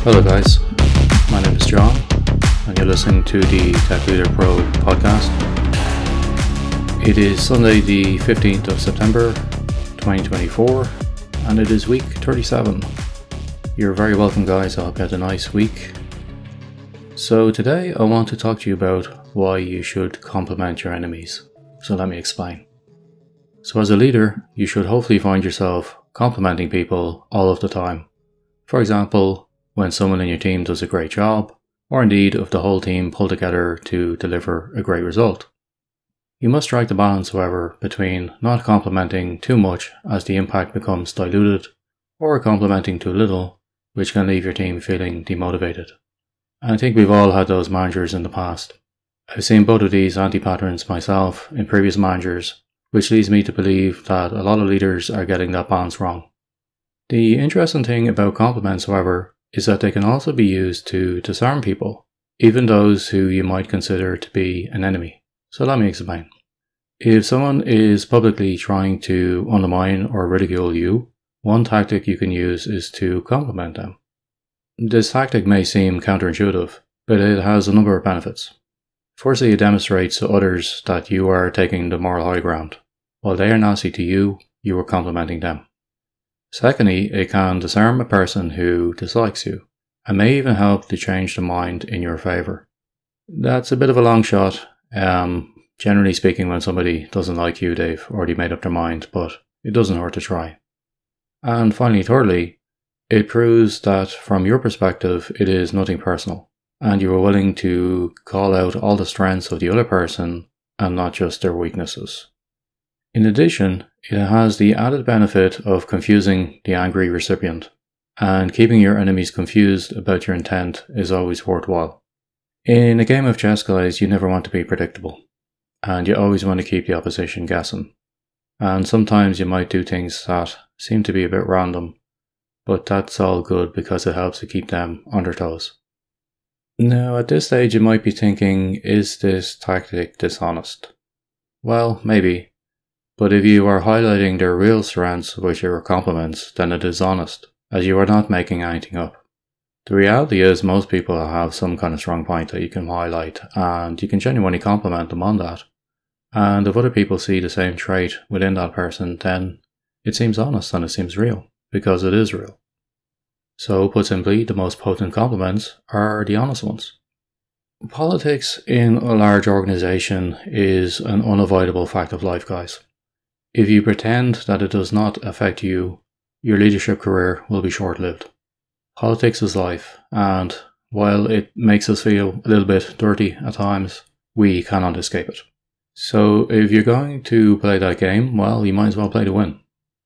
Hello guys, my name is John and you're listening to the Tech Leader Pro podcast. It is Sunday the 15th of September 2024 and it is week 37. You're very welcome guys, I hope you had a nice week. So today I want to talk to you about why you should compliment your enemies. So let me explain. So as a leader, you should hopefully find yourself complimenting people all of the time. For example, when someone in your team does a great job, or indeed if the whole team pull together to deliver a great result. You must strike the balance, however, between not complimenting too much as the impact becomes diluted, or complimenting too little, which can leave your team feeling demotivated. And I think we've all had those managers in the past. I've seen both of these anti-patterns myself in previous managers, which leads me to believe that a lot of leaders are getting that balance wrong. The interesting thing about compliments, however, is that they can also be used to disarm people, even those who you might consider to be an enemy. So let me explain. If someone is publicly trying to undermine or ridicule you, one tactic you can use is to compliment them. This tactic may seem counterintuitive, but it has a number of benefits. Firstly, it demonstrates to others that you are taking the moral high ground. While they are nasty to you, you are complimenting them. Secondly, it can disarm a person who dislikes you, and may even help to change the mind in your favour. That's a bit of a long shot. Generally speaking, when somebody doesn't like you, they've already made up their mind, but it doesn't hurt to try. And finally, thirdly, it proves that from your perspective, it is nothing personal. And you are willing to call out all the strengths of the other person and not just their weaknesses. In addition, it has the added benefit of confusing the angry recipient, and keeping your enemies confused about your intent is always worthwhile. In a game of chess, guys, you never want to be predictable, and you always want to keep the opposition guessing. And sometimes you might do things that seem to be a bit random, but that's all good because it helps to keep them on their toes. Now, at this stage you might be thinking, is this tactic dishonest? Well, maybe. But if you are highlighting their real strengths with your compliments, then it is honest, as you are not making anything up. The reality is most people have some kind of strong point that you can highlight, and you can genuinely compliment them on that. And if other people see the same trait within that person, then it seems honest and it seems real, because it is real. So, put simply, the most potent compliments are the honest ones. Politics in a large organisation is an unavoidable fact of life, guys. If you pretend that it does not affect you, your leadership career will be short-lived. Politics is life, and while it makes us feel a little bit dirty at times, we cannot escape it. So, if you're going to play that game, well, you might as well play to win.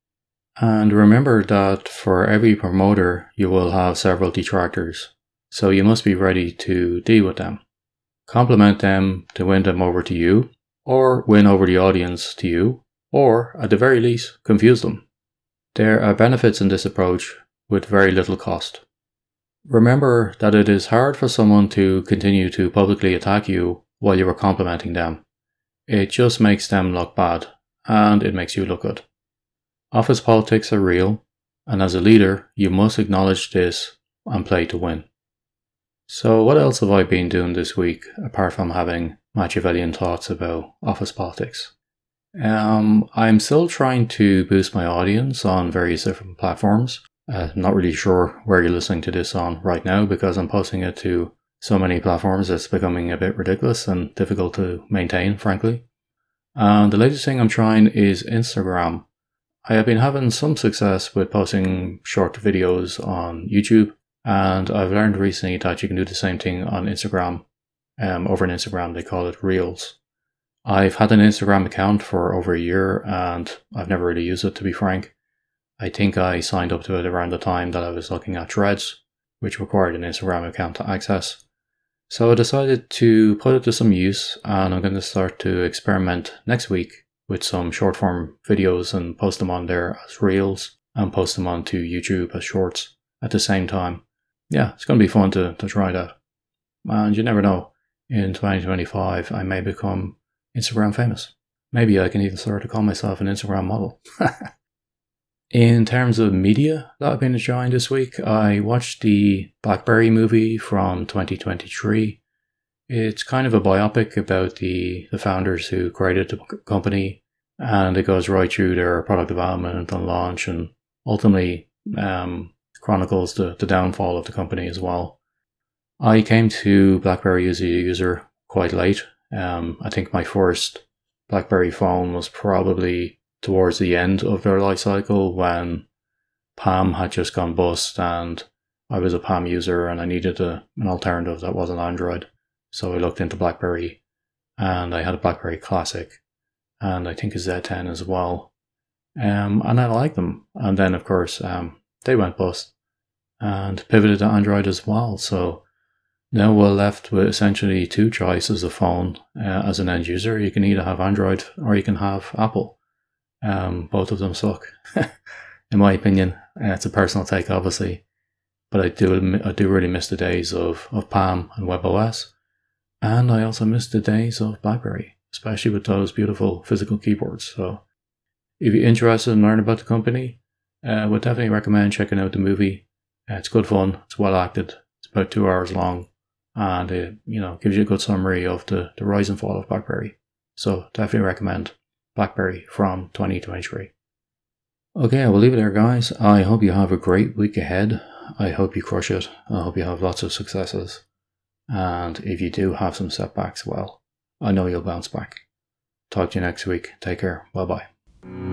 And remember that for every promoter, you will have several detractors, so you must be ready to deal with them. Compliment them to win them over to you, or win over the audience to you, or, at the very least, confuse them. There are benefits in this approach with very little cost. Remember that it is hard for someone to continue to publicly attack you while you are complimenting them. It just makes them look bad, and it makes you look good. Office politics are real, and as a leader, you must acknowledge this and play to win. So what else have I been doing this week, apart from having Machiavellian thoughts about office politics? I'm still trying to boost my audience on various different platforms. I'm not really sure where you're listening to this on right now because I'm posting it to so many platforms it's becoming a bit ridiculous and difficult to maintain, frankly. And the latest thing I'm trying is Instagram. I have been having some success with posting short videos on YouTube, and I've learned recently that you can do the same thing on Instagram. Over on Instagram they call it Reels. I've had an Instagram account for over a year and I've never really used it, to be frank. I think I signed up to it around the time that I was looking at Threads, which required an Instagram account to access. So I decided to put it to some use, and I'm going to start to experiment next week with some short form videos and post them on there as Reels and post them onto YouTube as Shorts at the same time. Yeah, it's going to be fun to try that. And you never know, in 2025 I may become Instagram famous. Maybe I can even start to call myself an Instagram model. In terms of media that I've been enjoying this week, I watched the BlackBerry movie from 2023. It's kind of a biopic about the founders who created the company, and it goes right through their product development and launch, and ultimately chronicles the downfall of the company as well. I came to BlackBerry as a user quite late. I think my first BlackBerry phone was probably towards the end of their life cycle when Palm had just gone bust, and I was a Palm user and I needed an alternative that wasn't Android. So I looked into BlackBerry, and I had a BlackBerry Classic and I think a Z10 as well. And I liked them. And then, of course, they went bust and pivoted to Android as well. So now we're left with essentially two choices of phone as an end user. You can either have Android or you can have Apple. Both of them suck, in my opinion. It's a personal take, obviously, but I do really miss the days of Palm and WebOS, and I also miss the days of BlackBerry, especially with those beautiful physical keyboards. So, if you're interested in learning about the company, would definitely recommend checking out the movie. It's good fun. It's well acted. It's about 2 hours long, and it gives you a good summary of the rise and fall of BlackBerry. So, definitely recommend BlackBerry from 2023. Okay, I will leave it there, guys. I hope you have a great week ahead. I hope you crush it. I hope you have lots of successes. And if you do have some setbacks, well, I know you'll bounce back. Talk to you next week. Take care. Bye-bye.